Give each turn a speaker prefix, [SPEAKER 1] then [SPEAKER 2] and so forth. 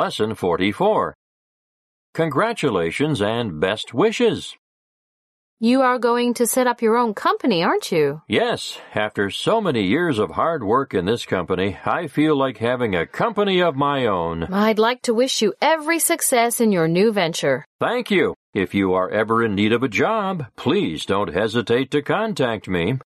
[SPEAKER 1] Lesson 44. Congratulations and best wishes.
[SPEAKER 2] You are going to set up your own company, aren't you?
[SPEAKER 1] Yes, after so many years of hard work in this company, I feel like having a company of my own.
[SPEAKER 2] I'd like to wish you every success in your new venture.
[SPEAKER 1] Thank you. If you are ever in need of a job, please don't hesitate to contact me.